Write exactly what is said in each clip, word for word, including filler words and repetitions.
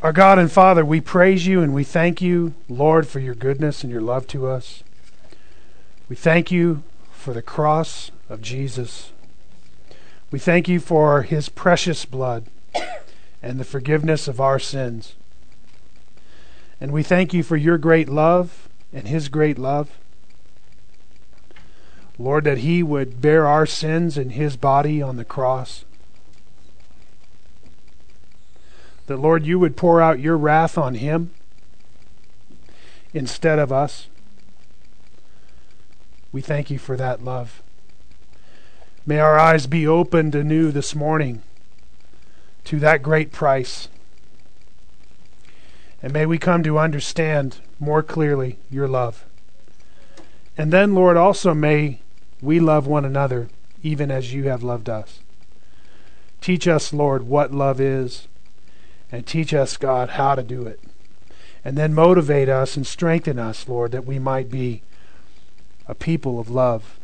Our God and Father, we praise you and we thank you, Lord, for your goodness and your love to us. We thank you for the cross of Jesus. We thank you for his precious blood and the forgiveness of our sins. And we thank you for your great love and his great love. Lord, that he would bear our sins in his body on the cross. That, Lord, you would pour out your wrath on him instead of us. We thank you for that love. May our eyes be opened anew this morning to that great price. And may we come to understand more clearly your love. And then, Lord, also may we love one another even as you have loved us. Teach us, Lord, what love is. And teach us, God, how to do it. And then motivate us and strengthen us, Lord, that we might be a people of love.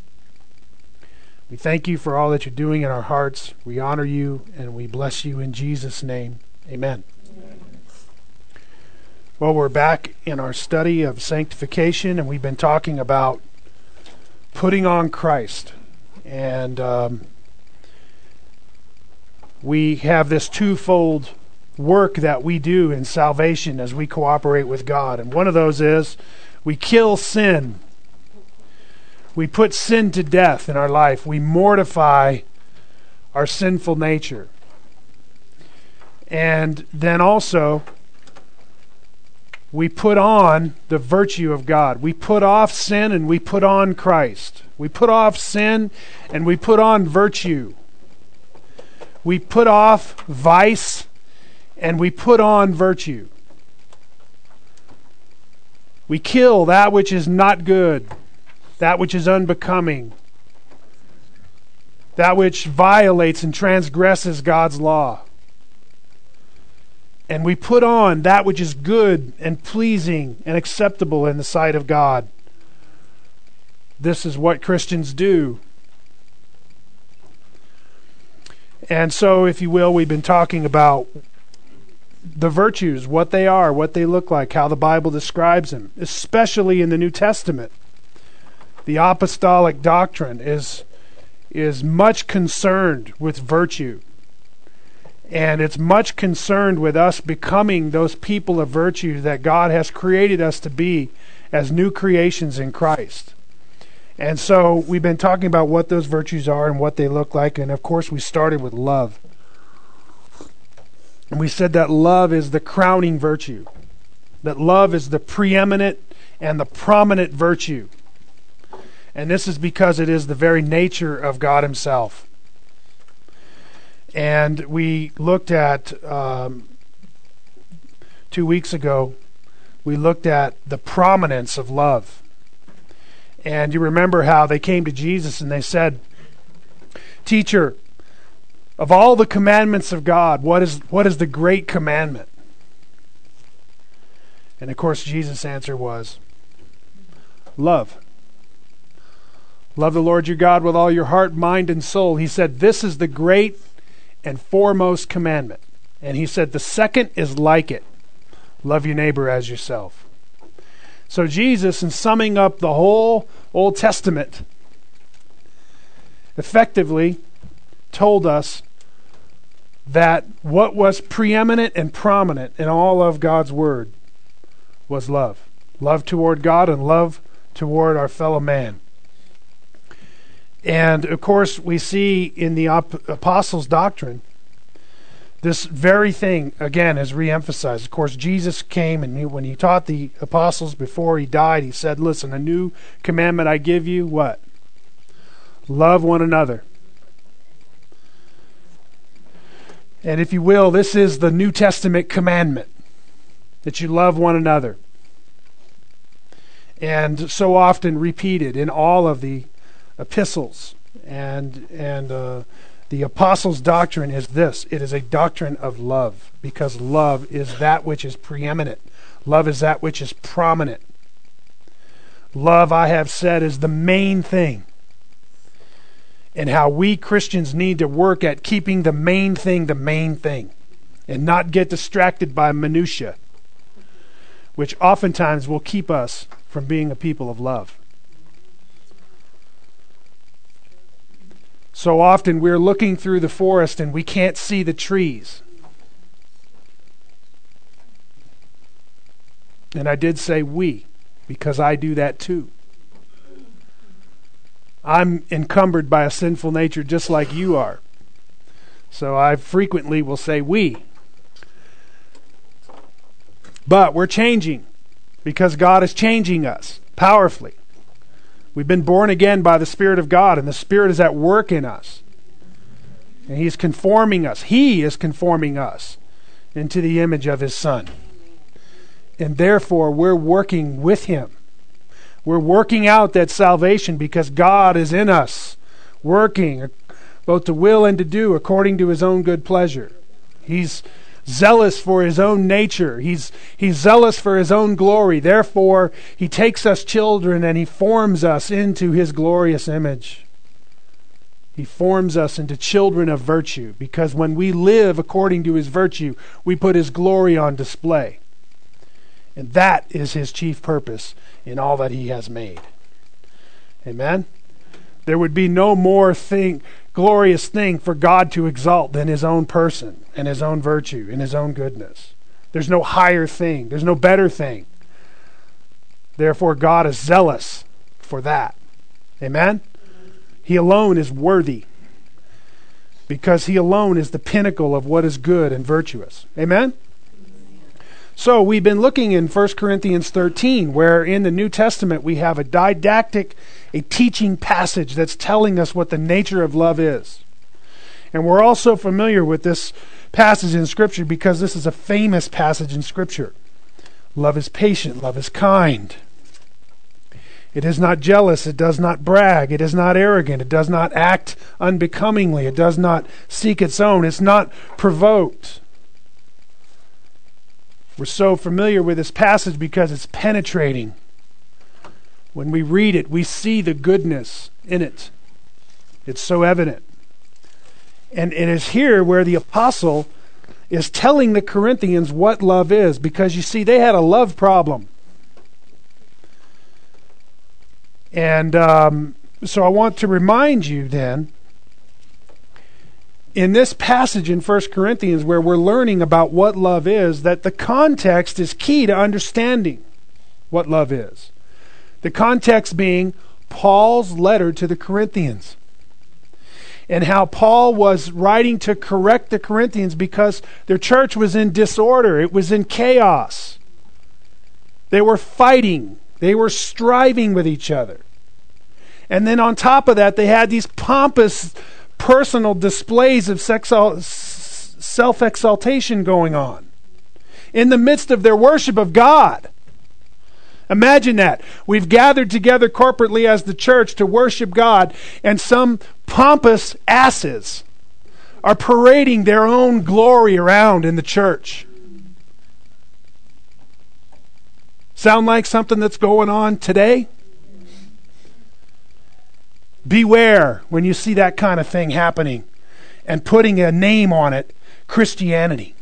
We thank you for all that you're doing in our hearts. We honor you and we bless you in Jesus' name. Amen. Amen. Well, we're back in our study of sanctification, and we've been talking about putting on Christ. And um, we have this twofold work that we do in salvation as we cooperate with God. And one of those is we kill sin. We put sin to death in our life. We mortify our sinful nature. And then also we put on the virtue of God. We put off sin and we put on Christ. We put off sin and we put on virtue. We put off vice and we put on virtue. We kill that which is not good, that which is unbecoming, that which violates and transgresses God's law. And we put on that which is good and pleasing and acceptable in the sight of God. This is what Christians do. And so, if you will, we've been talking about the virtues, what they are, what they look like, how the Bible describes them, especially in the New Testament. The apostolic doctrine is, is much concerned with virtue. And it's much concerned with us becoming those people of virtue that God has created us to be as new creations in Christ. And so we've been talking about what those virtues are and what they look like. And of course we started with love. And we said that love is the crowning virtue. That love is the preeminent and the prominent virtue. And this is because it is the very nature of God himself. And we looked at, um, two weeks ago, we looked at the prominence of love. And you remember how they came to Jesus and they said, "Teacher, of all the commandments of God, what is what is the great commandment?" And of course, Jesus' answer was, love. Love the Lord your God with all your heart, mind, and soul. He said, this is the great and foremost commandment. And he said, the second is like it. Love your neighbor as yourself. So Jesus, in summing up the whole Old Testament, effectively told us that what was preeminent and prominent in all of God's Word was love. Love toward God and love toward our fellow man. And of course, we see in the op- apostles' doctrine, this very thing, again, is reemphasized. Of course, Jesus came, and he, when he taught the apostles before he died, he said, listen, a new commandment I give you, what? Love one another. And if you will, this is the New Testament commandment, that you love one another. And so often repeated in all of the epistles. And, and uh, the apostles' doctrine is this. It is a doctrine of love, because love is that which is preeminent. Love is that which is prominent. Love, I have said, is the main thing. And how we Christians need to work at keeping the main thing the main thing. and not get distracted by minutia, which oftentimes will keep us from being a people of love. So often we're looking through the forest and we can't see the trees. And I did say we, because I do that too. I'm encumbered by a sinful nature just like you are. So I frequently will say we. But we're changing because God is changing us powerfully. We've been born again by the Spirit of God, and the Spirit is at work in us. And He's conforming us. He is conforming us into the image of His Son. And therefore, we're working with Him. We're working out that salvation because God is in us, working both to will and to do according to His own good pleasure. He's zealous for His own nature. He's, he's zealous for His own glory. Therefore, He takes us children and He forms us into His glorious image. He forms us into children of virtue because when we live according to His virtue, we put His glory on display. And that is His chief purpose in all that He has made. Amen? There would be no more thing, glorious thing for God to exalt than His own person and His own virtue and His own goodness. There's no higher thing. There's no better thing. Therefore, God is zealous for that. Amen? He alone is worthy because He alone is the pinnacle of what is good and virtuous. Amen? So we've been looking in First Corinthians thirteen, where in the New Testament we have a didactic, a teaching passage that's telling us what the nature of love is. And we're also familiar with this passage in Scripture because this is a famous passage in Scripture. Love is patient, love is kind. It is not jealous, it does not brag, it is not arrogant, it does not act unbecomingly, it does not seek its own, it's not provoked. We're so familiar with this passage because it's penetrating. When we read it, we see the goodness in it. It's so evident. And it is here where the apostle is telling the Corinthians what love is, because you see, they had a love problem. And um, so I want to remind you then, in this passage in First Corinthians where we're learning about what love is, that the context is key to understanding what love is. The context being Paul's letter to the Corinthians. And how Paul was writing to correct the Corinthians because their church was in disorder. It was in chaos. They were fighting. They were striving with each other. And then on top of that, they had these pompous personal displays of self-exaltation going on in the midst of their worship of God. Imagine that. We've gathered together corporately as the church to worship God, and some pompous asses are parading their own glory around in the church. Sound like something that's going on today? Beware when you see that kind of thing happening and putting a name on it, Christianity.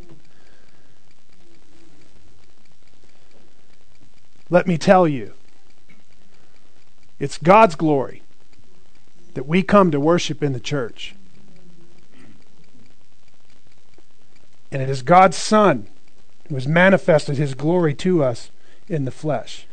Let me tell you, it's God's glory that we come to worship in the church. And it is God's Son who has manifested His glory to us in the flesh.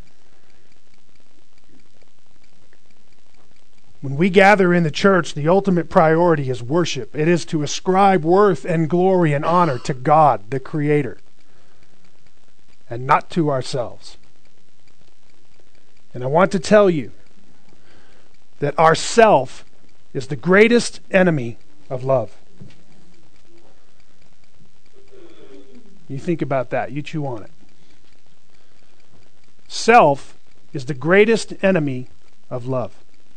When we gather in the church, the ultimate priority is worship. It is to ascribe worth and glory and honor to God, the Creator, and not to ourselves. And I want to tell you that our self is the greatest enemy of love. You think about that. You chew on it. Self is the greatest enemy of love.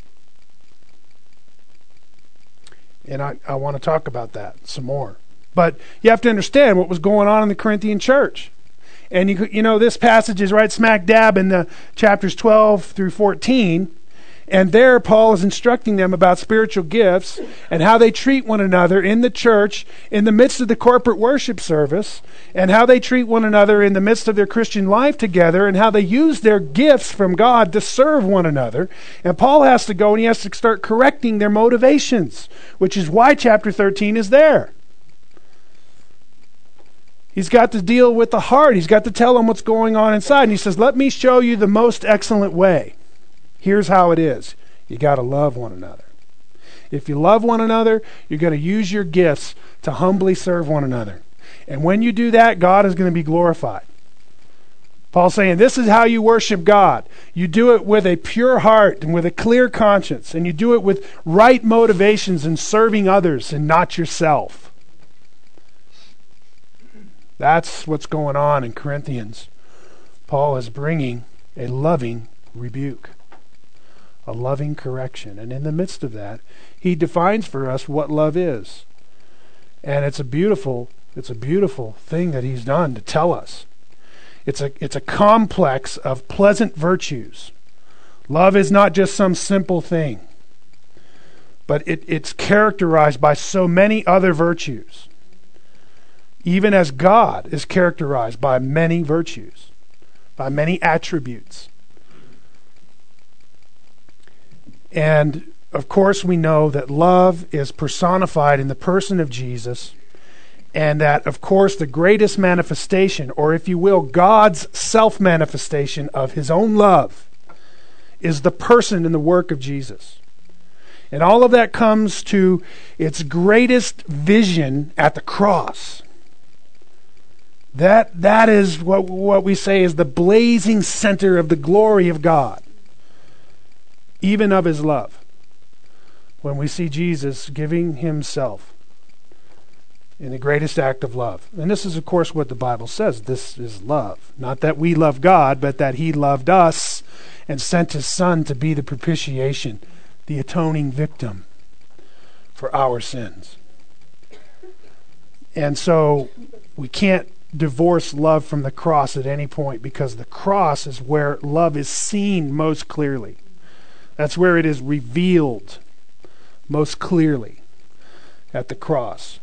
And I, I want to talk about that some more. But you have to understand what was going on in the Corinthian church. And you, you know, this passage is right smack dab in the chapters twelve through fourteen. And there Paul is instructing them about spiritual gifts and how they treat one another in the church in the midst of the corporate worship service, and how they treat one another in the midst of their Christian life together, and how they use their gifts from God to serve one another. And Paul has to go and he has to start correcting their motivations, which is why chapter thirteen is there. He's got to deal with the heart. He's got to tell them what's going on inside. And he says, let me show you the most excellent way. Here's how it is. You got to love one another. If you love one another, you're going to use your gifts to humbly serve one another. And when you do that, God is going to be glorified. Paul's saying this is how you worship God. You do it with a pure heart and with a clear conscience. And you do it with right motivations in serving others and not yourself. That's what's going on in Corinthians. Paul is bringing a loving rebuke, a loving correction. And in the midst of that, he defines for us what love is. And it's a beautiful, it's a beautiful thing that he's done to tell us. It's a, it's a complex of pleasant virtues. Love is not just some simple thing, but it, it's characterized by so many other virtues. Even as God is characterized by many virtues, by many attributes. And of course we know that love is personified in the person of Jesus, and that of course the greatest manifestation, or if you will, God's self-manifestation of his own love, is the person and the work of Jesus. And all of that comes to its greatest vision at the cross. That that is what, what we say is the blazing center of the glory of God, even of his love. When we see Jesus giving himself in the greatest act of love. And this is, of course, what the Bible says. This is love. Not that we love God, but that he loved us and sent his Son to be the propitiation, the atoning victim for our sins. And so we can't divorce love from the cross at any point, because the cross is where love is seen most clearly. That's where it is revealed most clearly, at the cross.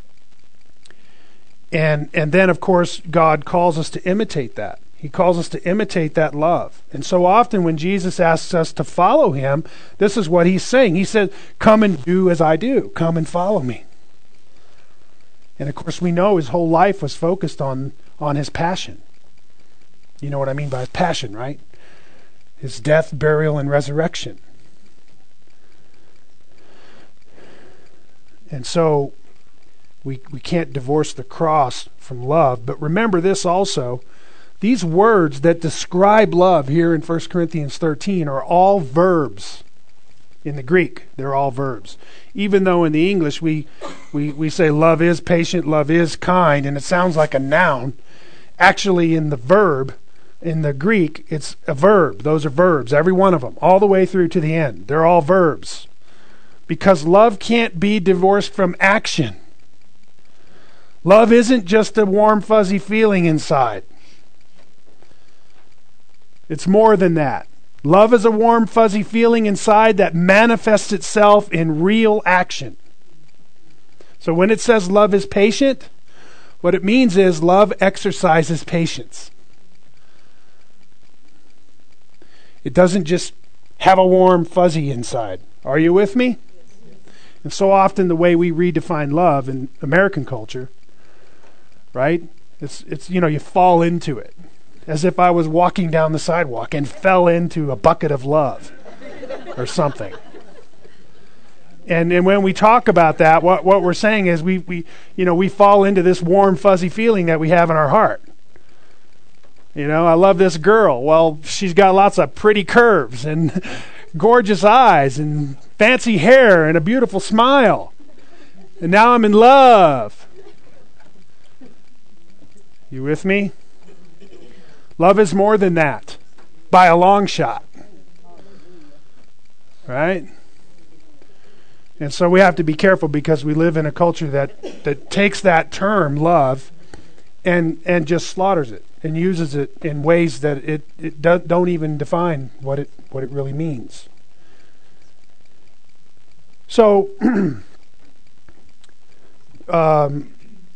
And and then of course God calls us to imitate that. He calls us to imitate that love. And so often when Jesus asks us to follow him, this is what he's saying. He said, come and do as I do. Come and follow me. And of course we know his whole life was focused on, on his passion. You know what I mean by his passion, right? His death, burial, and resurrection. And so we we can't divorce the cross from love. But remember this also, these words that describe love here in First Corinthians thirteen are all verbs. In the Greek, they're all verbs. Even though in the English we, we, we say love is patient, love is kind, and it sounds like a noun. Actually, in the verb, in the Greek, it's a verb. Those are verbs, every one of them, all the way through to the end. They're all verbs. Because love can't be divorced from action. Love isn't just a warm, fuzzy feeling inside. It's more than that. Love is a warm, fuzzy feeling inside that manifests itself in real action. So when it says love is patient, what it means is love exercises patience. It doesn't just have a warm, fuzzy inside. Are you with me? And so often the way we redefine love in American culture, right? It's, it's you know, you fall into it. As if I was walking down the sidewalk and fell into a bucket of love or something. And and when we talk about that, what, what we're saying is we, we you know we fall into this warm, fuzzy feeling that we have in our heart. You know, I love this girl. Well, she's got lots of pretty curves and gorgeous eyes and fancy hair and a beautiful smile. And now I'm in love. You with me? Love is more than that, by a long shot. Right? And so we have to be careful, because we live in a culture that, that takes that term, love, and and just slaughters it and uses it in ways that it, it do, don't even define what it what it really means. So, um,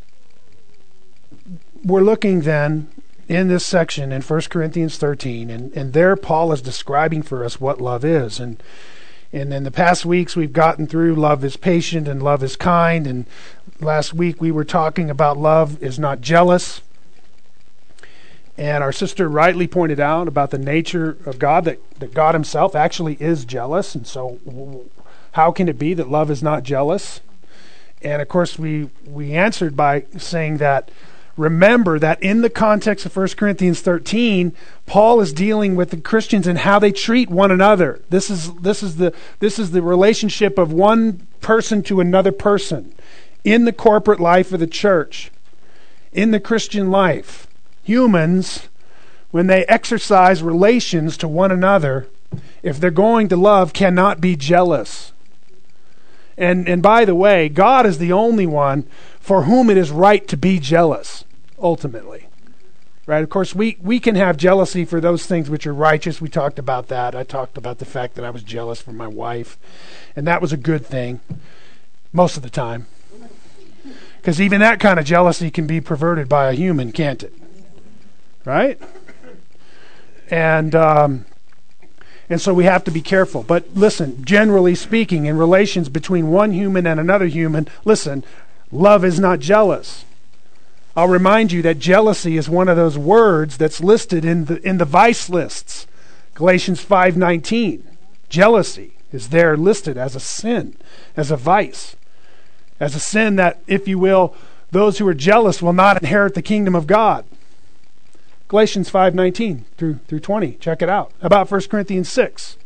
we're looking then in this section in First Corinthians thirteen, and, and there Paul is describing for us what love is. And and in the past weeks we've gotten through love is patient and love is kind, and last week we were talking about love is not jealous. And our sister rightly pointed out about the nature of God, that, that God himself actually is jealous. And so how can it be that love is not jealous? And of course we, we answered by saying that remember that in the context of First Corinthians thirteen, Paul is dealing with the Christians and how they treat one another. This is this is the this is the relationship of one person to another person in the corporate life of the church, in the Christian life. Humans, when they exercise relations to one another, if they're going to love, cannot be jealous. And and by the way, God is the only one for whom it is right to be jealous, ultimately. Right? Of course, we, we can have jealousy for those things which are righteous. We talked about that. I talked about the fact that I was jealous for my wife, and that was a good thing most of the time. Because even that kind of jealousy can be perverted by a human, can't it? Right? And um, and so we have to be careful. But listen, generally speaking, in relations between one human and another human, listen, love is not jealous. I'll remind you that jealousy is one of those words that's listed in the in the vice lists. Galatians five nineteen. Jealousy is there listed as a sin, as a vice, as a sin that, if you will, those who are jealous will not inherit the kingdom of God. Galatians five nineteen through through twenty. Check it out. How about First Corinthians six?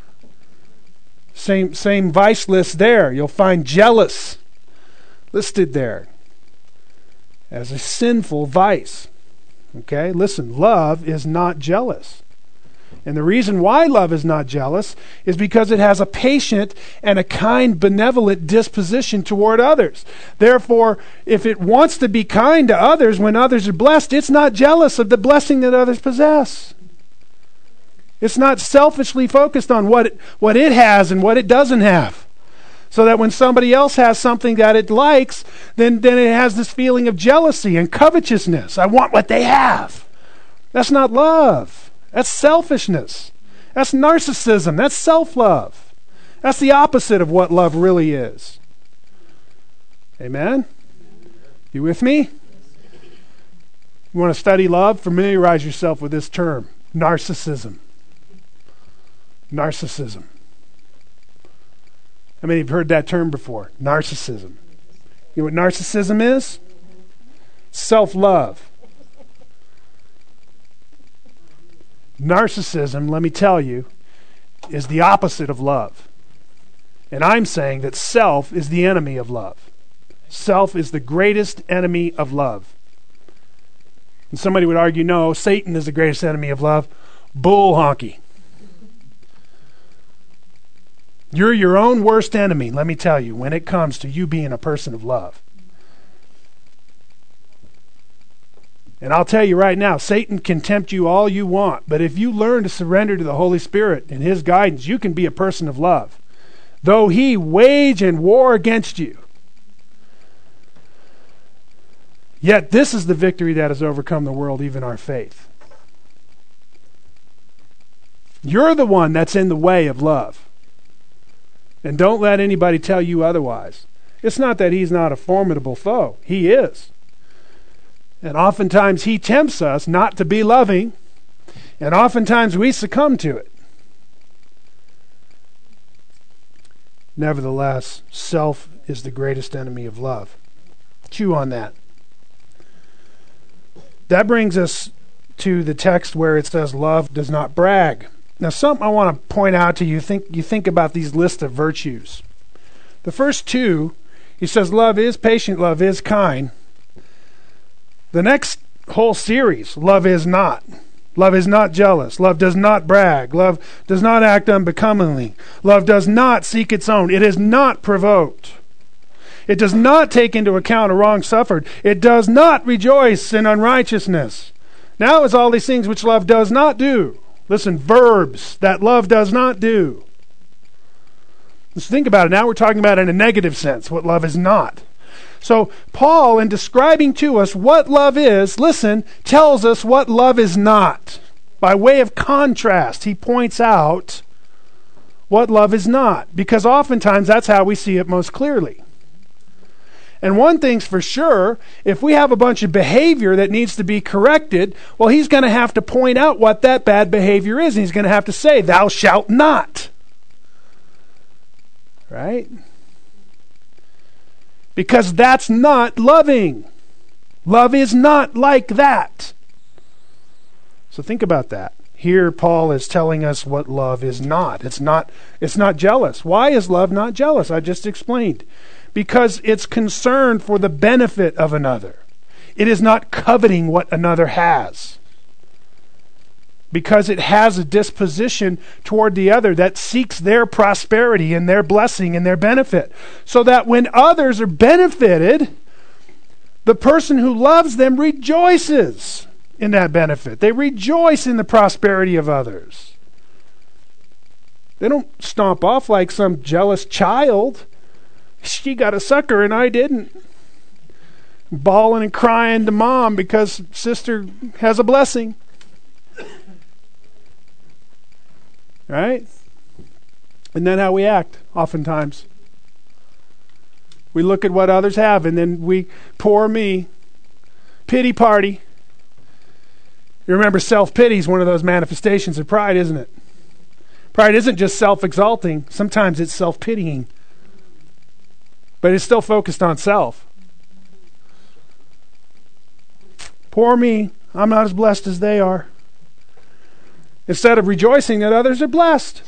Same same vice list there. You'll find jealous listed there as a sinful vice. Okay? Listen, love is not jealous. And the reason why love is not jealous is because it has a patient and a kind, benevolent disposition toward others. Therefore, if it wants to be kind to others when others are blessed, it's not jealous of the blessing that others possess. It's not selfishly focused on what it, what it has and what it doesn't have. So that when somebody else has something that it likes, then, then it has this feeling of jealousy and covetousness. I want what they have. That's not love. That's selfishness. That's narcissism. That's self-love. That's the opposite of what love really is. Amen? You with me? You want to study love? Familiarize yourself with this term, narcissism. Narcissism. How many have heard that term before? Narcissism. You know what narcissism is? Self-love. Narcissism, let me tell you, is the opposite of love. And I'm saying that self is the enemy of love. Self is the greatest enemy of love. And somebody would argue, no, Satan is the greatest enemy of love. Bull honky. You're your own worst enemy, let me tell you, when it comes to you being a person of love. And I'll tell you right now, Satan can tempt you all you want, but if you learn to surrender to the Holy Spirit and his guidance, you can be a person of love. Though he wage and war against you, yet this is the victory that has overcome the world, even our faith. You're the one that's in the way of love. And don't let anybody tell you otherwise. It's not that he's not a formidable foe. He is. And oftentimes he tempts us not to be loving, and oftentimes we succumb to it. Nevertheless, self is the greatest enemy of love. Chew on that. That brings us to the text where it says love does not brag. Now, something I want to point out to you, think you think about these lists of virtues. The first two, he says love is patient, love is kind. The next whole series, love is not. Love is not jealous. Love does not brag. Love does not act unbecomingly. Love does not seek its own. It is not provoked. It does not take into account a wrong suffered. It does not rejoice in unrighteousness. Now is all these things which love does not do. Listen, verbs that love does not do. Let's think about it. Now we're talking about it in a negative sense, what love is not. So Paul, in describing to us what love is, listen, tells us what love is not. By way of contrast, he points out what love is not, because oftentimes that's how we see it most clearly. And one thing's for sure, if we have a bunch of behavior that needs to be corrected, well, he's going to have to point out what that bad behavior is, and he's going to have to say, thou shalt not. Right? Because that's not loving. Love is not like that. So think about that. Here Paul is telling us what love is not. It's not it's not jealous. Why is love not jealous? I just explained. Because it's concerned for the benefit of another. It is not coveting what another has. Because it has a disposition toward the other that seeks their prosperity and their blessing and their benefit. So that when others are benefited, the person who loves them rejoices in that benefit. They rejoice in the prosperity of others. They don't stomp off like some jealous child. She got a sucker and I didn't. Bawling and crying to mom because sister has a blessing. Right? Isn't that how we act oftentimes? We look at what others have and then we, poor me, pity party. You remember self-pity is one of those manifestations of pride, isn't it? Pride isn't just self-exalting. Sometimes it's self-pitying. But it's still focused on self. Poor me, I'm not as blessed as they are. Instead of rejoicing that others are blessed.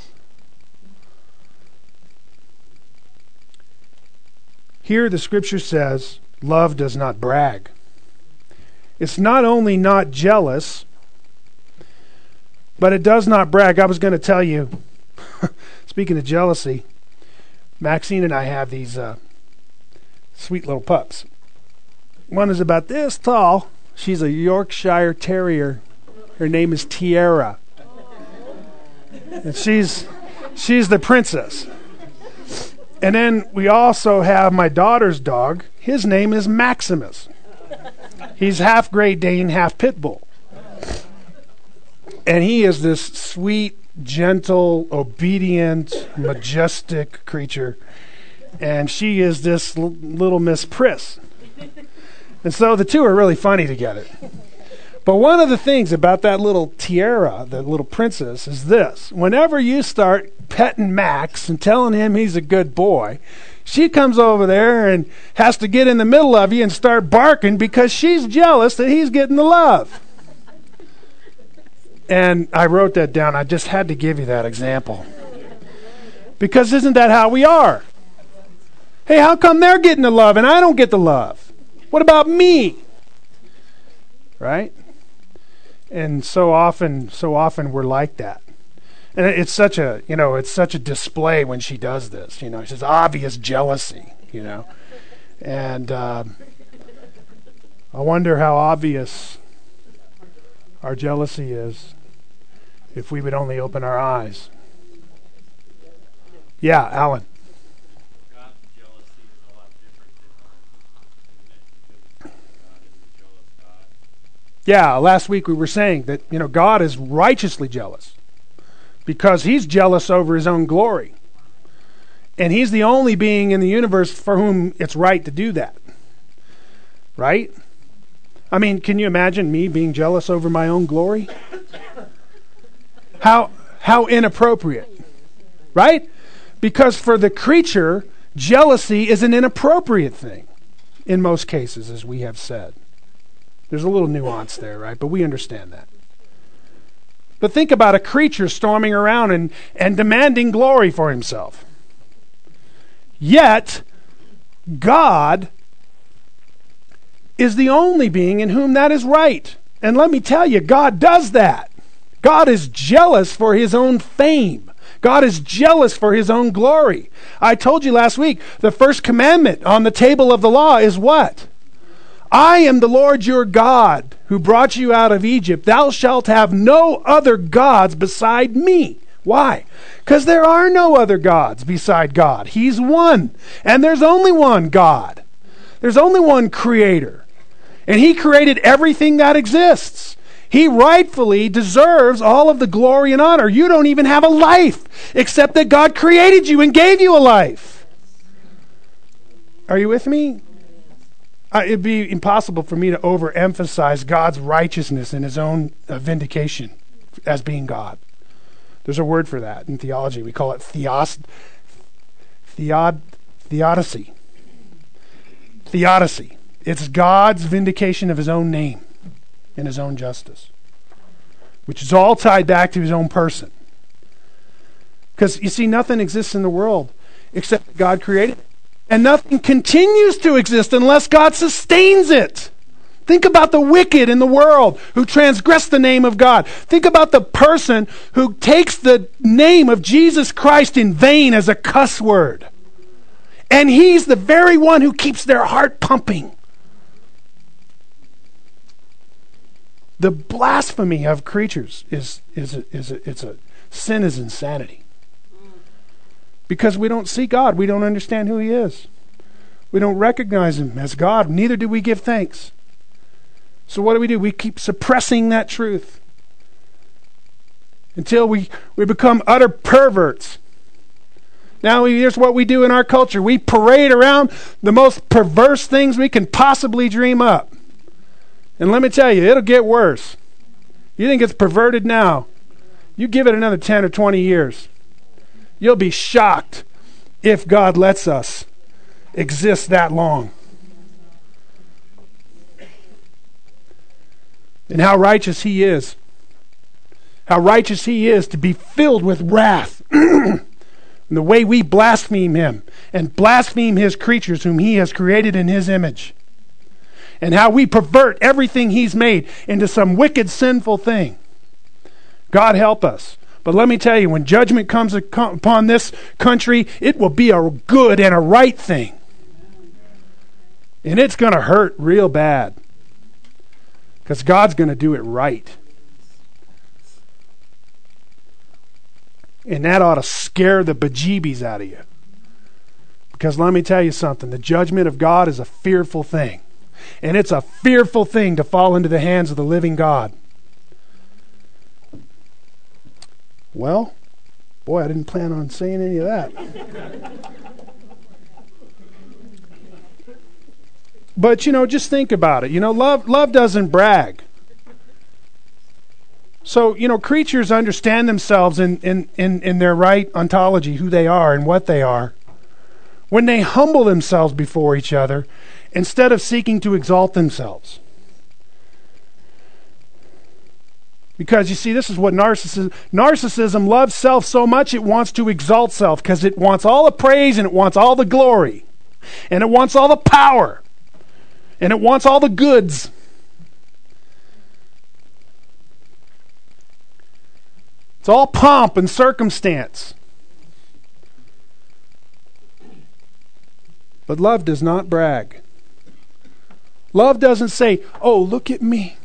Here the scripture says, love does not brag. It's not only not jealous, but it does not brag. I was going to tell you, speaking of jealousy, Maxine and I have these uh, sweet little pups. One is about this tall. She's a Yorkshire Terrier. Her name is Tiara. And she's she's the princess. And then we also have my daughter's dog. His name is Maximus. He's half Great Dane, half Pit Bull. And he is this sweet, gentle, obedient, majestic creature. And she is this l- little Miss Priss. And so the two are really funny together. But one of the things about that little Tiara, the little princess, is this. Whenever you start petting Max and telling him he's a good boy, she comes over there and has to get in the middle of you and start barking because she's jealous that he's getting the love. And I wrote that down. I just had to give you that example. Because isn't that how we are? Hey, how come they're getting the love and I don't get the love? What about me? Right? And so often, so often we're like that. And it's such a, you know, it's such a display when she does this. You know, it's just obvious jealousy, you know. And um, I wonder how obvious our jealousy is if we would only open our eyes. Yeah, Alan. God's jealousy is a lot different than ours. God is a jealous God. Yeah, last week we were saying that, you know, God is righteously jealous because he's jealous over his own glory. And he's the only being in the universe for whom it's right to do that. Right? I mean, can you imagine me being jealous over my own glory? How how inappropriate. Right? Because for the creature, jealousy is an inappropriate thing in most cases, as we have said. There's a little nuance there, right? But we understand that. But think about a creature storming around and, and demanding glory for himself. Yet, God is the only being in whom that is right. And let me tell you, God does that. God is jealous for his own fame. God is jealous for his own glory. I told you last week, the first commandment on the table of the law is what? I am the Lord your God who brought you out of Egypt. Thou shalt have no other gods beside me. Why? Because there are no other gods beside God. He's one. And there's only one God. There's only one creator. And he created everything that exists. He rightfully deserves all of the glory and honor. You don't even have a life, except that God created you and gave you a life. Are you with me? Uh, it'd be impossible for me to overemphasize God's righteousness and his own uh, vindication as being God. There's a word for that in theology. We call it theos, theod, theodicy. Theodicy. It's God's vindication of his own name and his own justice, which is all tied back to his own person. Because, you see, nothing exists in the world except that God created it. And nothing continues to exist unless God sustains it. Think about the wicked in the world who transgress the name of God. Think about the person who takes the name of Jesus Christ in vain as a cuss word. And he's the very one who keeps their heart pumping. The blasphemy of creatures is is a, is a, it's a sin is insanity. Because we don't see God, we don't understand who he is. We don't recognize him as God. Neither do we give thanks. So what do we do? We keep suppressing that truth until we, we become utter perverts. Now here's what we do in our culture. We parade around the most perverse things we can possibly dream up. And let me tell you, it'll get worse. You think it's perverted now? You give it another ten or twenty years. You'll be shocked if God lets us exist that long. And how righteous he is. How righteous he is to be filled with wrath. And the way we blaspheme him and blaspheme his creatures whom he has created in his image. And how we pervert everything he's made into some wicked, sinful thing. God help us. But let me tell you, when judgment comes upon this country, it will be a good and a right thing. And it's going to hurt real bad. Because God's going to do it right. And that ought to scare the bejeebies out of you. Because let me tell you something, the judgment of God is a fearful thing. And it's a fearful thing to fall into the hands of the living God. Well, boy, I didn't plan on saying any of that. But, you know, just think about it. You know, love love doesn't brag. So, you know, creatures understand themselves in, in, in, in their right ontology, who they are and what they are, when they humble themselves before each other instead of seeking to exalt themselves. Because, you see, this is what narcissism... Narcissism loves self so much it wants to exalt self because it wants all the praise and it wants all the glory. And it wants all the power. And it wants all the goods. It's all pomp and circumstance. But love does not brag. Love doesn't say, oh, look at me.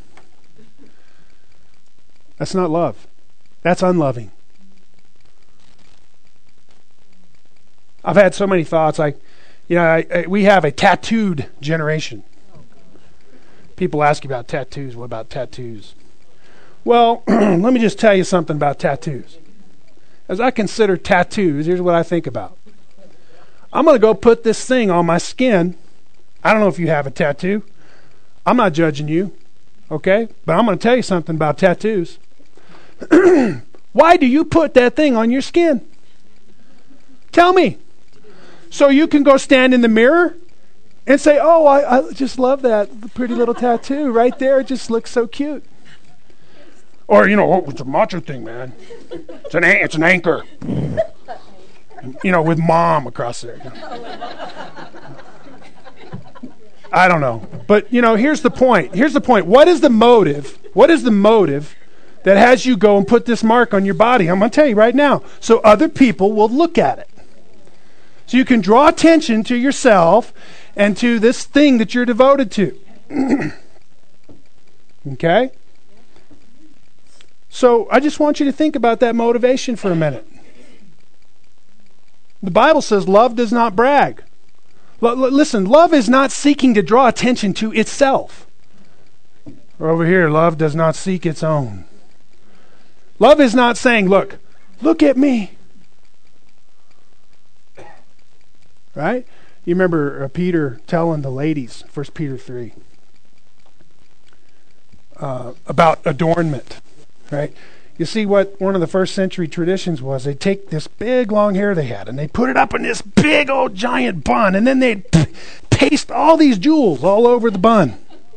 That's not love. That's unloving. I've had so many thoughts. I, you know, I, I, we have a tattooed generation. People ask you about tattoos. What about tattoos? Well, let me just tell you something about tattoos. As I consider tattoos, here's what I think about. I'm going to go put this thing on my skin. I don't know if you have a tattoo. I'm not judging you, okay? But I'm going to tell you something about tattoos. Why do you put that thing on your skin? Tell me. So you can go stand in the mirror and say, oh, I, I just love that pretty little tattoo right there. It just looks so cute. Or, you know, oh, it's a macho thing, man. It's an, it's an anchor. You know, with mom across there. I don't know. But, you know, here's the point. Here's the point. What is the motive? What is the motive that has you go and put this mark on your body? I'm going to tell you right now. So other people will look at it. So you can draw attention to yourself and to this thing that you're devoted to. Okay? So I just want you to think about that motivation for a minute. The Bible says love does not brag. L- l- listen, love is not seeking to draw attention to itself. Or over here, love does not seek its own. Love is not saying, look, look at me. Right? You remember uh, Peter telling the ladies, First Peter three, uh, about adornment, right? You see what one of the first century traditions was, they'd take this big long hair they had and they put it up in this big old giant bun, and then they'd paste all these jewels all over the bun.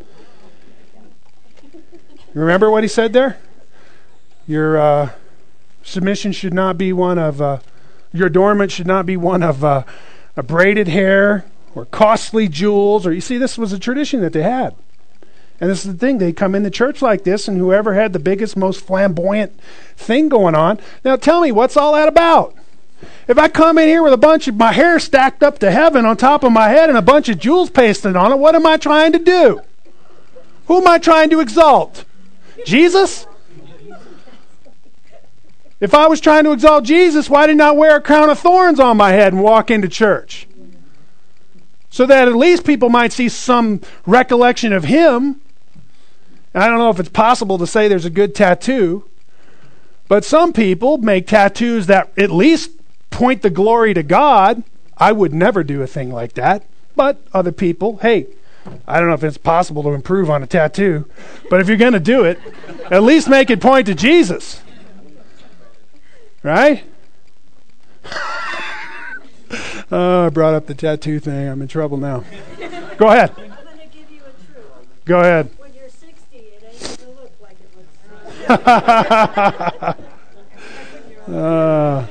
You remember what he said there? Your uh, submission should not be one of, uh, your adornment should not be one of uh, a braided hair or costly jewels. Or you see, this was a tradition that they had. And this is the thing, they'd come into church like this, and whoever had the biggest, most flamboyant thing going on. Now tell me, what's all that about? If I come in here with a bunch of my hair stacked up to heaven on top of my head and a bunch of jewels pasted on it, what am I trying to do? Who am I trying to exalt? Jesus? If I was trying to exalt Jesus, why didn't I wear a crown of thorns on my head and walk into church? So that at least people might see some recollection of him. I don't know if it's possible to say there's a good tattoo, but some people make tattoos that at least point the glory to God. I would never do a thing like that. But other people, hey, I don't know if it's possible to improve on a tattoo, but if you're going to do it, at least make it point to Jesus. Right? Oh, I brought up the tattoo thing. I'm in trouble now. Go ahead. I'm going to give you a truth. Go ahead. When you're sixty, it ain't going to look like it looks. uh,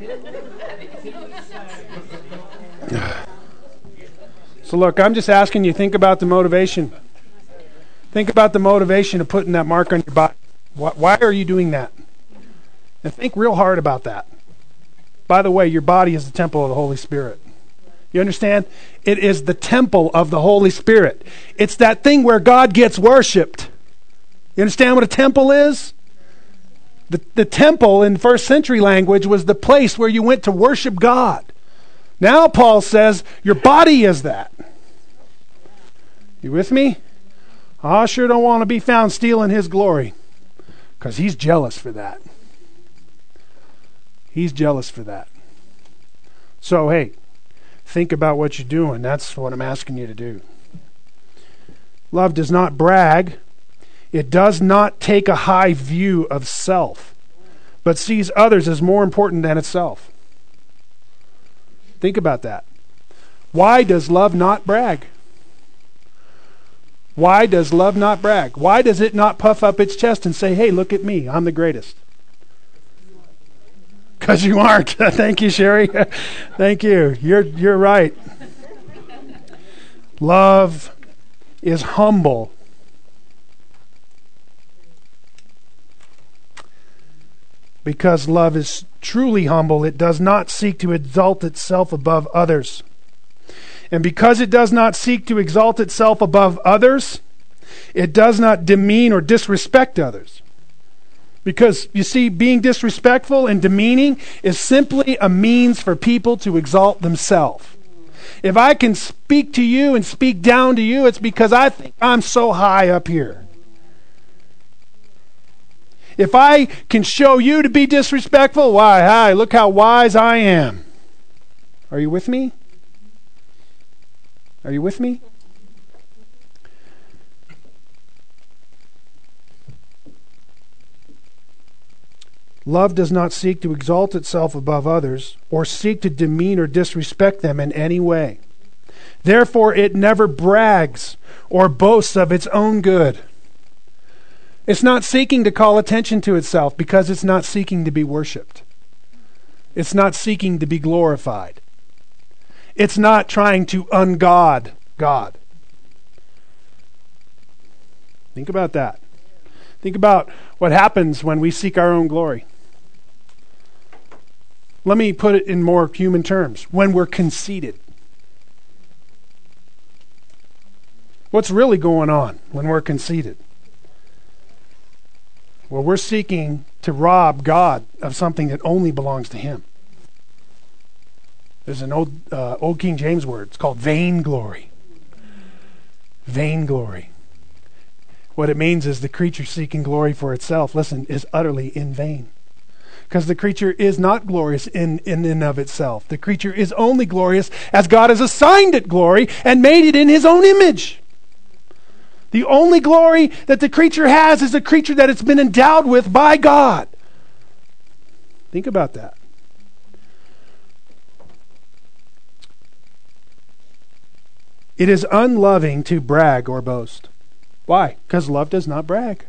so look, I'm just asking you, think about the motivation. Think about the motivation of putting that mark on your body. Why, why are you doing that? And think real hard about that. By the way, your body is the temple of the Holy Spirit. You understand? It is the temple of the Holy Spirit. It's that thing where God gets worshipped. You understand what a temple is? The, the temple in first century language was the place where you went to worship God. Now Paul says your body is that. You with me? I sure don't want to be found stealing his glory, because he's jealous for that. He's jealous for that. So, hey, think about what you're doing. That's what I'm asking you to do. Love does not brag. It does not take a high view of self, but sees others as more important than itself. Think about that. Why does love not brag? Why does love not brag? Why does it not puff up its chest and say, hey, look at me, I'm the greatest? Because you aren't. Thank you, Sherry. Thank you. You're you're right. Love is humble. Because love is truly humble, it does not seek to exalt itself above others. And because it does not seek to exalt itself above others, it does not demean or disrespect others. Because, you see, being disrespectful and demeaning is simply a means for people to exalt themselves. If I can speak to you and speak down to you, it's because I think I'm so high up here. If I can show you to be disrespectful, why, hi, look how wise I am. Are you with me? Are you with me? Love does not seek to exalt itself above others or seek to demean or disrespect them in any way. Therefore, it never brags or boasts of its own good. It's not seeking to call attention to itself because it's not seeking to be worshipped. It's not seeking to be glorified. It's not trying to ungod God. Think about that. Think about what happens when we seek our own glory. Let me put it in more human terms. When we're conceited. What's really going on when we're conceited? Well, we're seeking to rob God of something that only belongs to him. There's an old uh, old King James word. It's called vainglory. Vainglory. What it means is the creature seeking glory for itself, listen, is utterly in vain. Because the creature is not glorious in, in and of itself. The creature is only glorious as God has assigned it glory and made it in his own image. The only glory that the creature has is a creature that it's been endowed with by God. Think about that. It is unloving to brag or boast. Why? Because love does not brag.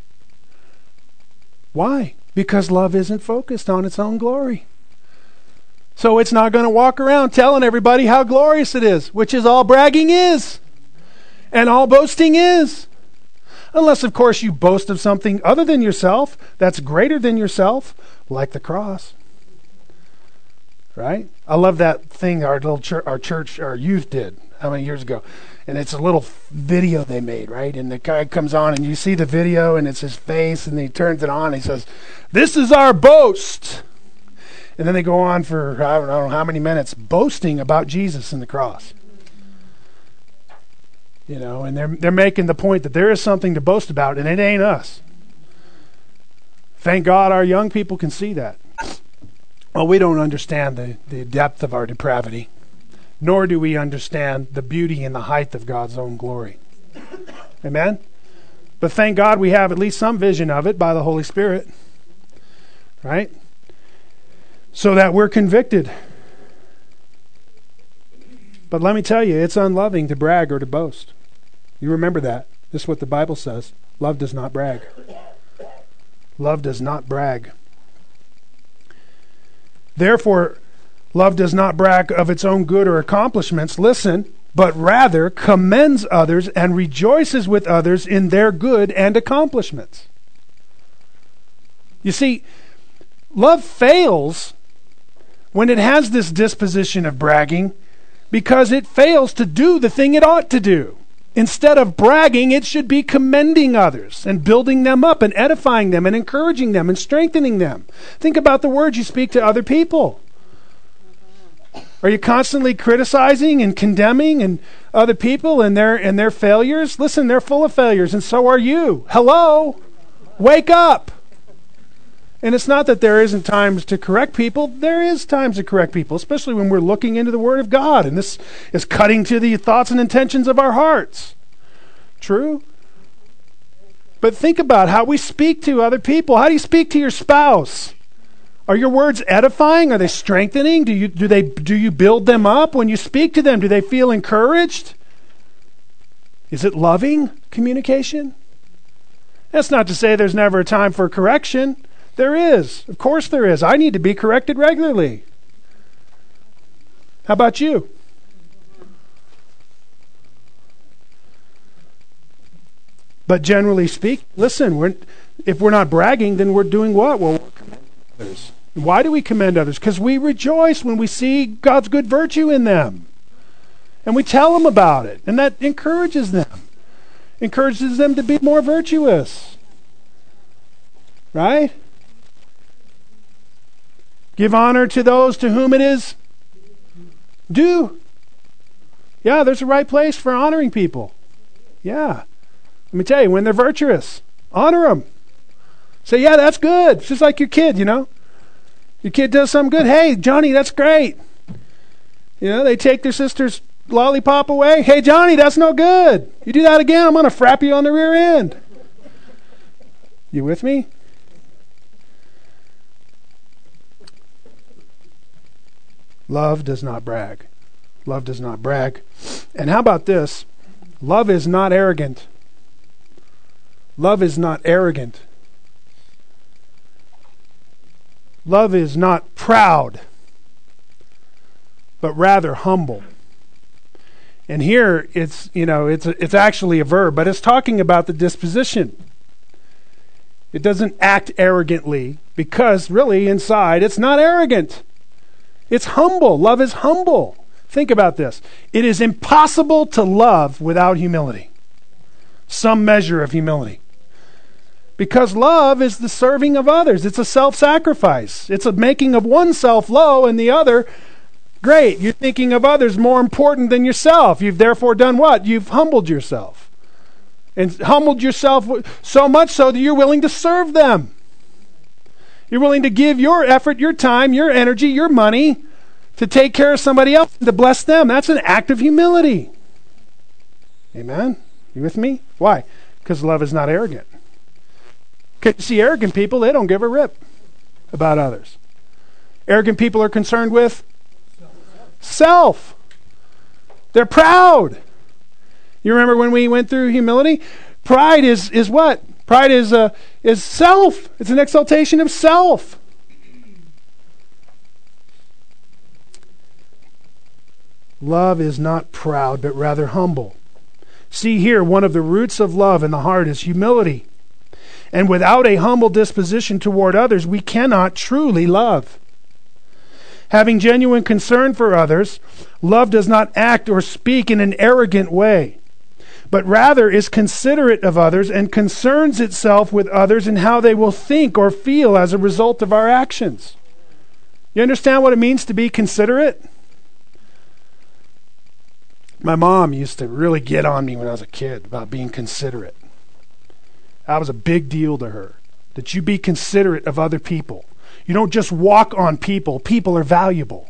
Why? Because love isn't focused on its own glory. So it's not going to walk around telling everybody how glorious it is, which is all bragging is. And all boasting is. Unless, of course, you boast of something other than yourself that's greater than yourself, like the cross. Right? I love that thing our little church, our church, our youth did. How many years ago? And it's a little video they made, right? And the guy comes on and you see the video and it's his face and he turns it on and he says, "This is our boast." And then they go on for I don't know how many minutes boasting about Jesus and the cross. You know, and they're they're making the point that there is something to boast about and it ain't us. Thank God our young people can see that. Well, we don't understand the, the depth of our depravity. Nor do we understand the beauty and the height of God's own glory. Amen? But thank God we have at least some vision of it by the Holy Spirit. Right? So that we're convicted. But let me tell you, it's unloving to brag or to boast. You remember that. This is what the Bible says. Love does not brag. Love does not brag. Therefore, love does not brag of its own good or accomplishments, listen, but rather commends others and rejoices with others in their good and accomplishments. You see, love fails when it has this disposition of bragging because it fails to do the thing it ought to do. Instead of bragging, it should be commending others and building them up and edifying them and encouraging them and strengthening them. Think about the words you speak to other people. Are you constantly criticizing and condemning and other people and their and their failures? Listen, they're full of failures, and so are you. Hello? Wake up. And it's not that there isn't times to correct people. There is times to correct people, especially when we're looking into the Word of God, and this is cutting to the thoughts and intentions of our hearts. True? But think about how we speak to other people. How do you speak to your spouse? Are your words edifying? Are they strengthening? Do you do they do you build them up when you speak to them? Do they feel encouraged? Is it loving communication? That's not to say there's never a time for correction. There is. Of course there is. I need to be corrected regularly. How about you? But generally speaking, listen, we're, if we're not bragging, then we're doing what? Well, we're commending others. Why do we commend others? Because we rejoice when we see God's good virtue in them. And we tell them about it. And that encourages them. Encourages them to be more virtuous. Right? Give honor to those to whom it is due. Yeah, there's a right place for honoring people. Yeah. Let me tell you, when they're virtuous, honor them. Say, yeah, that's good. It's just like your kid, you know. Your kid does something good. Hey, Johnny, that's great. You know, they take their sister's lollipop away. Hey, Johnny, that's no good. You do that again, I'm going to frap you on the rear end. You with me? Love does not brag. Love does not brag. And how about this? Love is not arrogant. Love is not arrogant. Love is not proud, but rather humble. And here it's, you know, it's a, it's actually a verb, but it's talking about the disposition. It doesn't act arrogantly because really inside it's not arrogant. It's humble. Love is humble. Think about this. It is impossible to love without humility. Some measure of humility. Because love is the serving of others. It's a self-sacrifice. It's a making of oneself low and the other great. You're thinking of others more important than yourself. You've therefore done what? You've humbled yourself. And humbled yourself so much so that you're willing to serve them. You're willing to give your effort, your time, your energy, your money to take care of somebody else, to bless them. That's an act of humility. Amen? You with me? Why? Because love is not arrogant. Okay, see, arrogant people, they don't give a rip about others. Arrogant people are concerned with self. They're proud. You remember when we went through humility? Pride is is what? Pride is uh, is self. It's an exaltation of self. Love is not proud, but rather humble. See here, one of the roots of love in the heart is humility. And without a humble disposition toward others, we cannot truly love. Having genuine concern for others, love does not act or speak in an arrogant way, but rather is considerate of others and concerns itself with others and how they will think or feel as a result of our actions. You understand what it means to be considerate? My mom used to really get on me when I was a kid about being considerate. That was a big deal to her, that you be considerate of other people. You don't just walk on people. People are valuable.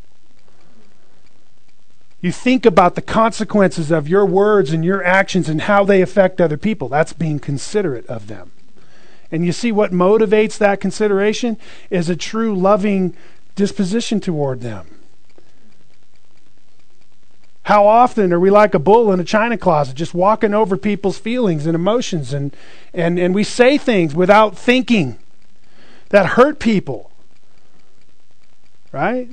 You think about the consequences of your words and your actions and how they affect other people. That's being considerate of them. And you see what motivates that consideration is a true loving disposition toward them. How often are we like a bull in a china closet, just walking over people's feelings and emotions, and, and, and we say things without thinking that hurt people, right?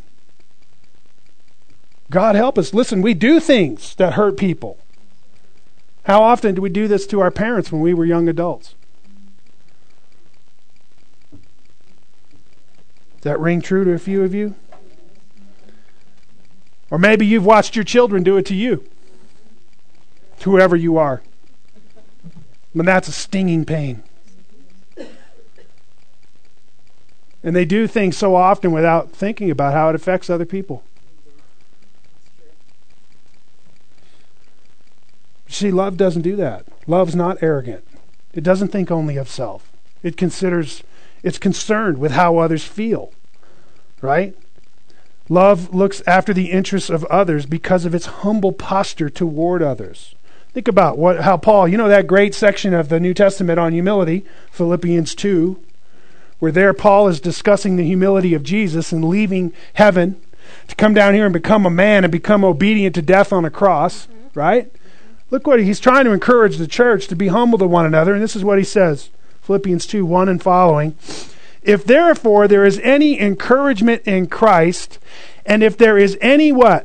God help us. Listen, we do things that hurt people. How often do we do this to our parents when we were young adults? Does that ring true to a few of you? Or maybe you've watched your children do it to you, to whoever you are. And that's a stinging pain. And they do things so often without thinking about how it affects other people. See, love doesn't do that. Love's not arrogant. It doesn't think only of self. It considers, it's concerned with how others feel, right? Love looks after the interests of others because of its humble posture toward others. Think about what how Paul, you know that great section of the New Testament on humility, Philippians two, where there Paul is discussing the humility of Jesus and leaving heaven to come down here and become a man and become obedient to death on a cross, right? Look what he's trying to encourage the church to be humble to one another, and this is what he says, Philippians two, one and following. If therefore there is any encouragement in Christ, and if there is any what?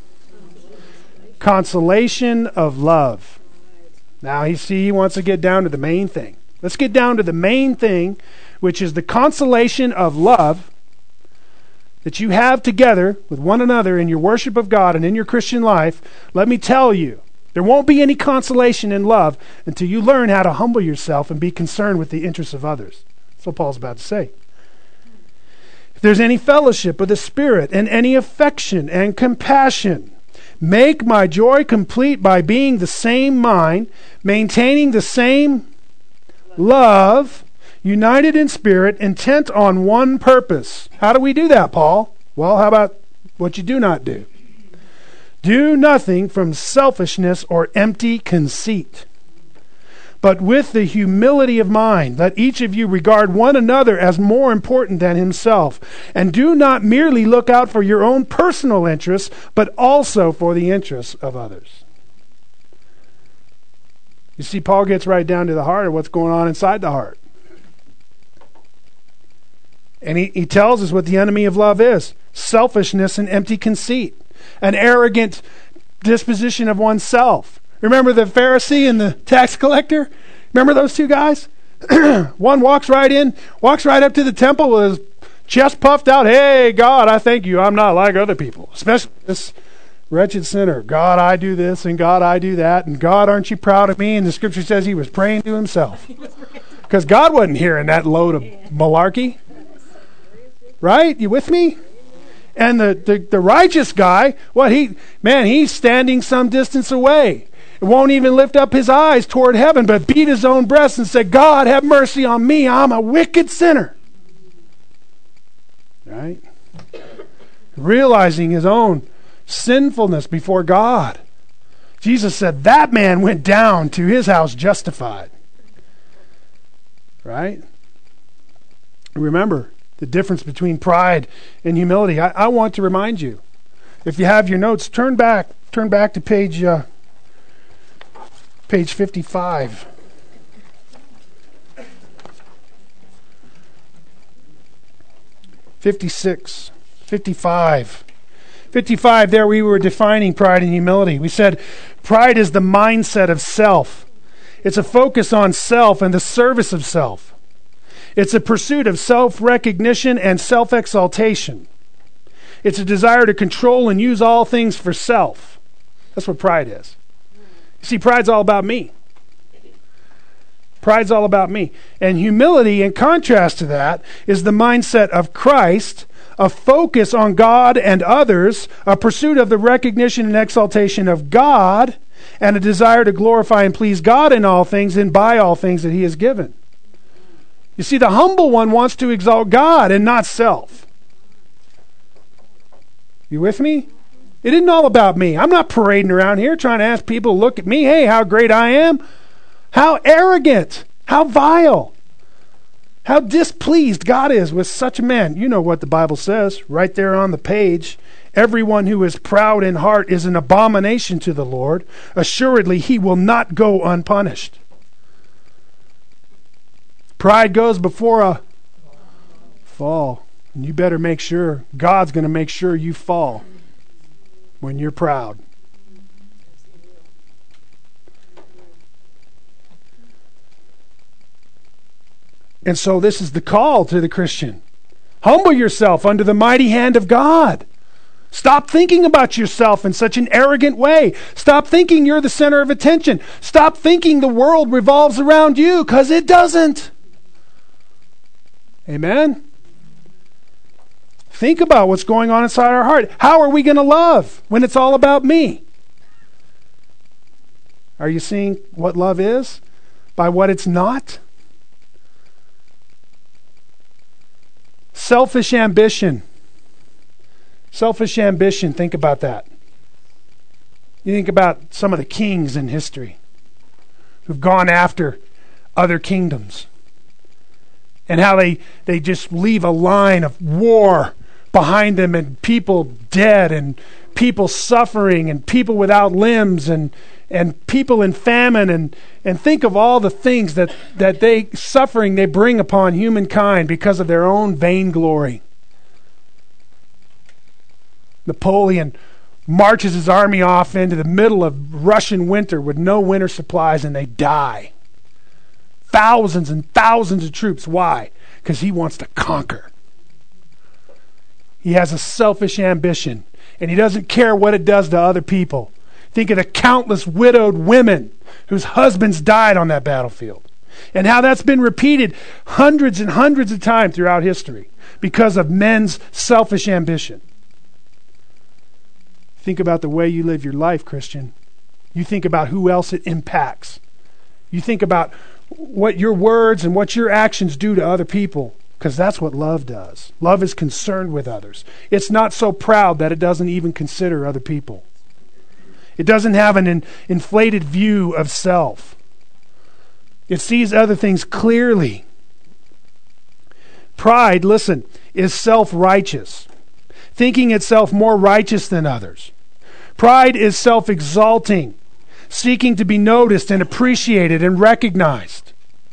Consolation of love. Now he see he wants to get down to the main thing. Let's get down to the main thing, which is the consolation of love that you have together with one another in your worship of God and in your Christian life. Let me tell you, there won't be any consolation in love until you learn how to humble yourself and be concerned with the interests of others. That's what Paul's about to say. If there's any fellowship of the Spirit and any affection and compassion, make my joy complete by being the same mind, maintaining the same love, united in spirit, intent on one purpose. How do we do that, Paul? Well, how about what you do not do? Do nothing from selfishness or empty conceit, but with the humility of mind, let each of you regard one another as more important than himself. And do not merely look out for your own personal interests, but also for the interests of others. You see, Paul gets right down to the heart of what's going on inside the heart. And he, he tells us what the enemy of love is. Selfishness and empty conceit. An arrogant disposition of oneself. Remember the Pharisee and the tax collector? Remember those two guys? One walks right in, walks right up to the temple with his chest puffed out. Hey, God, I thank you. I'm not like other people, especially this wretched sinner. God, I do this, and God, I do that, and God, aren't you proud of me? And the scripture says he was praying to himself. Because God wasn't hearing that load of malarkey. Right? You with me? And the, the, the righteous guy, what he, man, he's standing some distance away. Won't even lift up his eyes toward heaven, but beat his own breast and said, God, have mercy on me. I'm a wicked sinner. Right? Realizing his own sinfulness before God. Jesus said that man went down to his house justified. Right? Remember the difference between pride and humility. I, I want to remind you. If you have your notes, turn back. Turn back to page uh, page fifty-five. fifty-six. fifty-five. fifty-five, there we were defining pride and humility. We said pride is the mindset of self. It's a focus on self and the service of self. It's a pursuit of self-recognition and self-exaltation. It's a desire to control and use all things for self. That's what pride is. You see, pride's all about me. Pride's all about me. And humility, in contrast to that, is the mindset of Christ, a focus on God and others, a pursuit of the recognition and exaltation of God, and a desire to glorify and please God in all things and by all things that he has given. You see, the humble one wants to exalt God and not self. You with me? It isn't all about me. I'm not parading around here trying to ask people to look at me. Hey, how great I am. How arrogant. How vile. How displeased God is with such a man. You know what the Bible says right there on the page. Everyone who is proud in heart is an abomination to the Lord. Assuredly, he will not go unpunished. Pride goes before a fall. And you better make sure, God's going to make sure you fall when you're proud. And so this is the call to the Christian. Humble yourself under the mighty hand of God. Stop thinking about yourself in such an arrogant way. Stop thinking you're the center of attention. Stop thinking the world revolves around you, because it doesn't. Amen? Think about what's going on inside our heart. How are we going to love when it's all about me? Are you seeing what love is by what it's not? Selfish ambition. Selfish ambition, think about that. You think about some of the kings in history who've gone after other kingdoms and how they, they just leave a line of war behind them and people dead and people suffering and people without limbs and and people in famine and and think of all the things that, that they suffering they bring upon humankind because of their own vainglory. Napoleon marches his army off into the middle of Russian winter with no winter supplies, and they die. Thousands and thousands of troops. Why? Because he wants to conquer. He has a selfish ambition, and he doesn't care what it does to other people. Think of the countless widowed women whose husbands died on that battlefield, and how that's been repeated hundreds and hundreds of times throughout history because of men's selfish ambition. Think about the way you live your life, Christian. You think about who else it impacts. You think about what your words and what your actions do to other people, because that's what love does. Love is concerned with others. It's not so proud that it doesn't even consider other people. It doesn't have an in, inflated view of self. It sees other things clearly. Pride, listen, is self-righteous, thinking itself more righteous than others. Pride is self-exalting, seeking to be noticed and appreciated and recognized.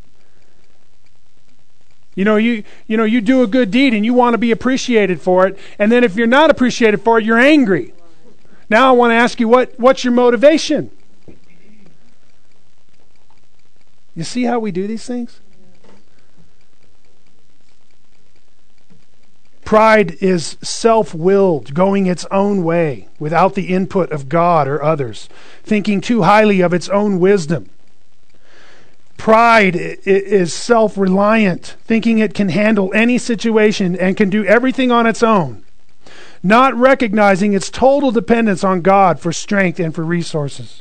You know, you you know, you do a good deed and you want to be appreciated for it, and then if you're not appreciated for it, you're angry. Now I want to ask you, what, what's your motivation? You see how we do these things? Pride is self-willed, going its own way without the input of God or others, thinking too highly of its own wisdom. Pride i- i- is self-reliant, thinking it can handle any situation and can do everything on its own, not recognizing its total dependence on God for strength and for resources.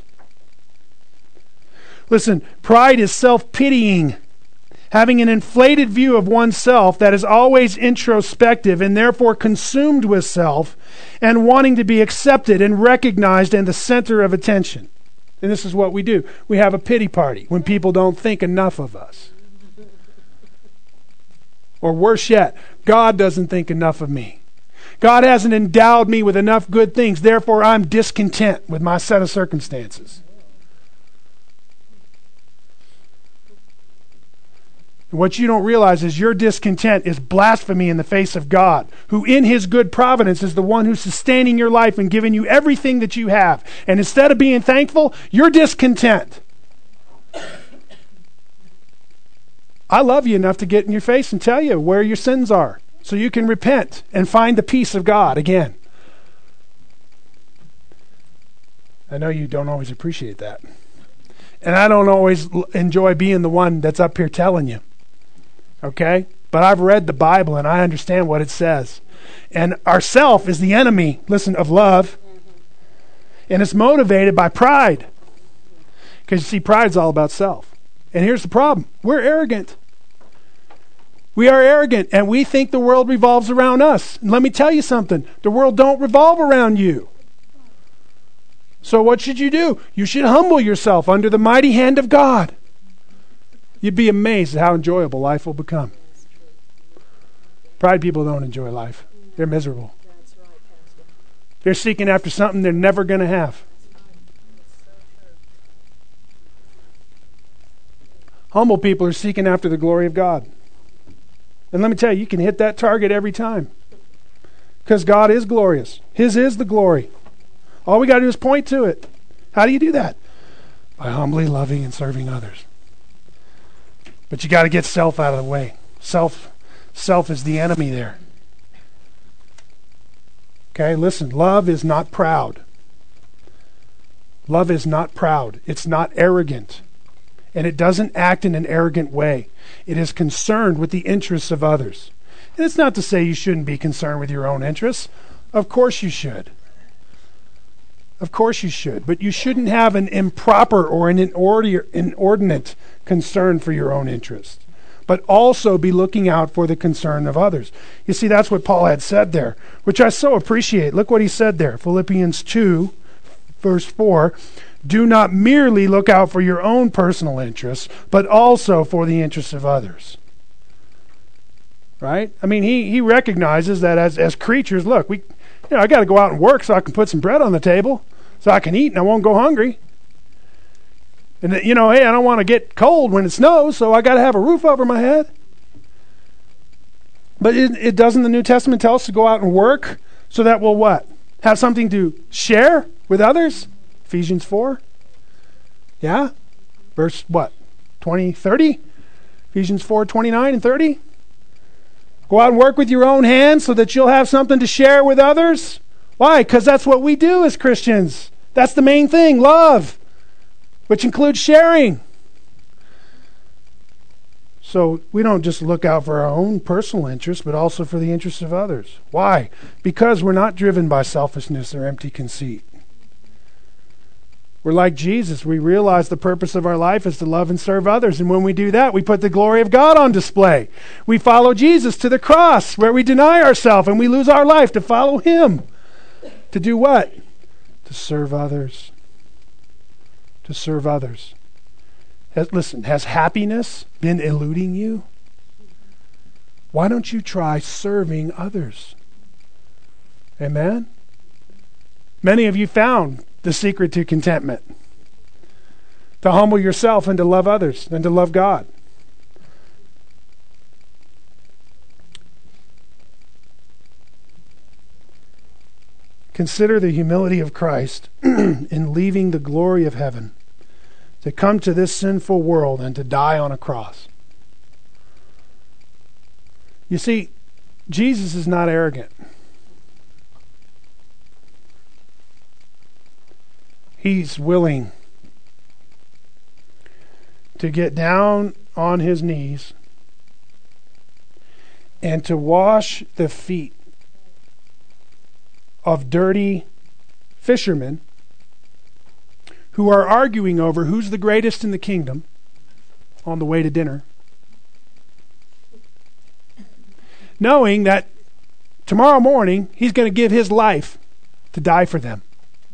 Listen, pride is self-pitying, having an inflated view of oneself that is always introspective and therefore consumed with self and wanting to be accepted and recognized and the center of attention. And this is what we do. We have a pity party when people don't think enough of us. Or worse yet, God doesn't think enough of me. God hasn't endowed me with enough good things, therefore I'm discontent with my set of circumstances. What you don't realize is your discontent is blasphemy in the face of God, who in his good providence is the one who's sustaining your life and giving you everything that you have. And instead of being thankful, you're discontent. I love you enough to get in your face and tell you where your sins are so you can repent and find the peace of God again. I know you don't always appreciate that. And I don't always enjoy being the one that's up here telling you. Okay? But I've read the Bible and I understand what it says. And ourself is the enemy, listen, of love. And it's motivated by pride. Because you see, pride's all about self. And here's the problem. We're arrogant. We are arrogant and we think the world revolves around us. And let me tell you something. The world don't revolve around you. So what should you do? You should humble yourself under the mighty hand of God. You'd be amazed at how enjoyable life will become. Pride people don't enjoy life. They're miserable. They're seeking after something they're never going to have. Humble people are seeking after the glory of God. And let me tell you, you can hit that target every time. Because God is glorious. His is the glory. All we got to do is point to it. How do you do that? By humbly loving and serving others. But you got to get self out of the way. Self, self is the enemy there. Okay, listen, love is not proud. Love is not proud. It's not arrogant. And it doesn't act in an arrogant way. It is concerned with the interests of others. And it's not to say you shouldn't be concerned with your own interests. Of course you should. Of course you should. But you shouldn't have an improper or an inordinate concern for your own interests. But also be looking out for the concern of others. You see, that's what Paul had said there, which I so appreciate. Look what he said there. Philippians two, verse four. Do not merely look out for your own personal interests, but also for the interests of others. Right? I mean, he he recognizes that as, as creatures, look, we, you know, I got to go out and work so I can put some bread on the table, so I can eat and I won't go hungry. And, you know, hey, I don't want to get cold when it snows, so I got to have a roof over my head. But it, it doesn't the New Testament tell us to go out and work so that we'll what? Have something to share with others? Ephesians four. Yeah? Verse what? twenty, thirty? Ephesians four, twenty-nine and thirty. Go out and work with your own hands so that you'll have something to share with others. Why? Because that's what we do as Christians. That's the main thing, love, which includes sharing. So we don't just look out for our own personal interests, but also for the interests of others. Why? Because we're not driven by selfishness or empty conceit. We're like Jesus. We realize the purpose of our life is to love and serve others. And when we do that, we put the glory of God on display. We follow Jesus to the cross where we deny ourselves and we lose our life to follow him. To do what? To serve others. To serve others. Has, listen, has happiness been eluding you? Why don't you try serving others? Amen? Many of you found the secret to contentment. To humble yourself and to love others and to love God. Consider the humility of Christ in leaving the glory of heaven to come to this sinful world and to die on a cross. You see, Jesus is not arrogant. He's willing to get down on his knees and to wash the feet of dirty fishermen who are arguing over who's the greatest in the kingdom on the way to dinner, knowing that tomorrow morning he's going to give his life to die for them.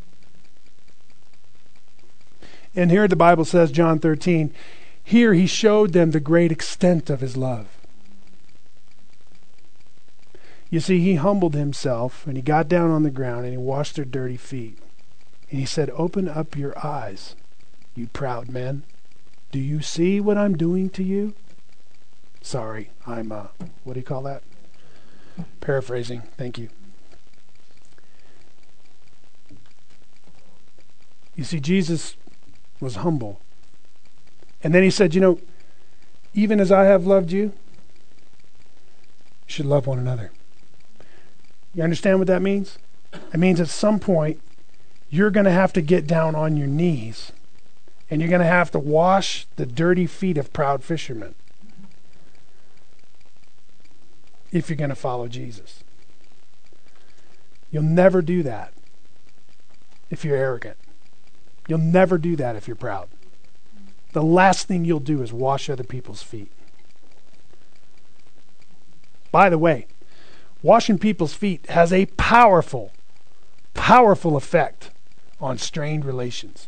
And here the Bible says, John thirteen, here he showed them the great extent of his love. You see, he humbled himself and he got down on the ground and he washed their dirty feet. And he said, open up your eyes, you proud men. Do you see what I'm doing to you? Sorry, I'm, uh, what do you call that? Paraphrasing. Thank you. You see, Jesus was humble. And then he said, you know, even as I have loved you, you should love one another. You understand what that means? It means at some point, you're going to have to get down on your knees and you're going to have to wash the dirty feet of proud fishermen if you're going to follow Jesus. You'll never do that if you're arrogant. You'll never do that if you're proud. The last thing you'll do is wash other people's feet. By the way, washing people's feet has a powerful, powerful effect on strained relations.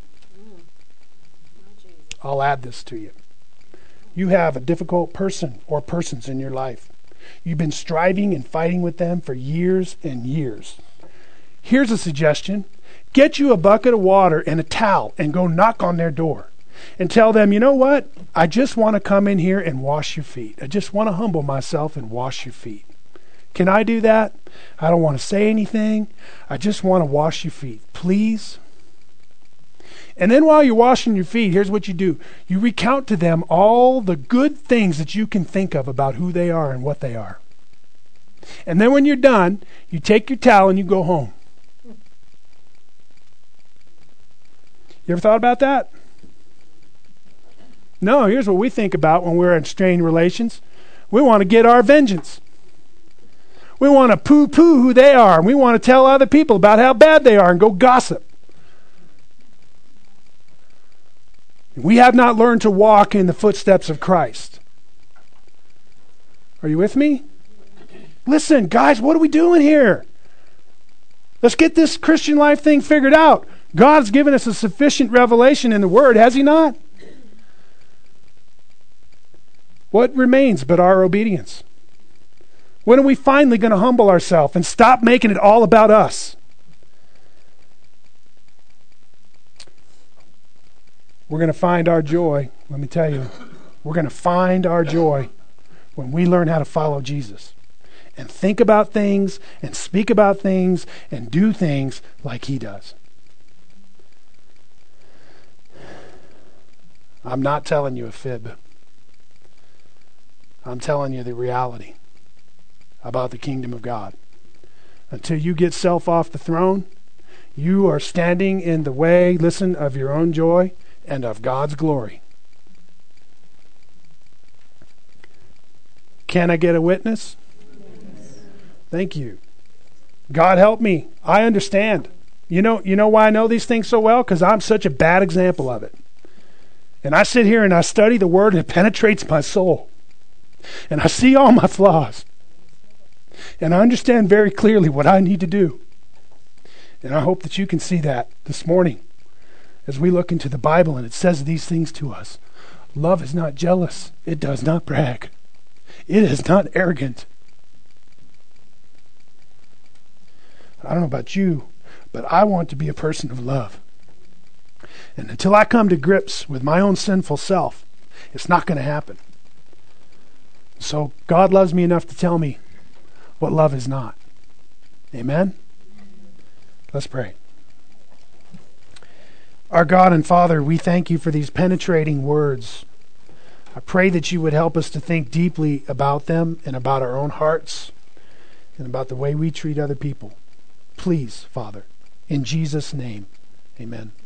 I'll add this to you. You have a difficult person or persons in your life. You've been striving and fighting with them for years and years. Here's a suggestion. Get you a bucket of water and a towel and go knock on their door and tell them, you know what? I just want to come in here and wash your feet. I just want to humble myself and wash your feet. Can I do that? I don't want to say anything. I just want to wash your feet. Please? And then while you're washing your feet, here's what you do. You recount to them all the good things that you can think of about who they are and what they are. And then when you're done, you take your towel and you go home. You ever thought about that? No, here's what we think about when we're in strained relations. We want to get our vengeance. We want to poo-poo who they are, and we want to tell other people about how bad they are and go gossip. We have not learned to walk in the footsteps of Christ. Are you with me? Listen, guys, what are we doing here? Let's get this Christian life thing figured out. God's given us a sufficient revelation in the Word, has He not? What remains but our obedience? When are we finally going to humble ourselves and stop making it all about us? We're going to find our joy, let me tell you, we're going to find our joy when we learn how to follow Jesus and think about things and speak about things and do things like He does. I'm not telling you a fib. I'm telling you the reality about the kingdom of God. Until you get self off the throne, you are standing in the way, listen, of your own joy and of God's glory. Can I get a witness? Yes. Thank you. God help me. I understand. You know, you know why I know these things so well? Because I'm such a bad example of it. And I sit here and I study the Word and it penetrates my soul. And I see all my flaws. And I understand very clearly what I need to do. And I hope that you can see that this morning as we look into the Bible and it says these things to us. Love is not jealous. It does not brag. It is not arrogant. I don't know about you, but I want to be a person of love. And until I come to grips with my own sinful self, it's not going to happen. So God loves me enough to tell me what love is not. Amen? Let's pray. Our God and Father, we thank you for these penetrating words. I pray that you would help us to think deeply about them and about our own hearts and about the way we treat other people. Please, Father, in Jesus' name, amen.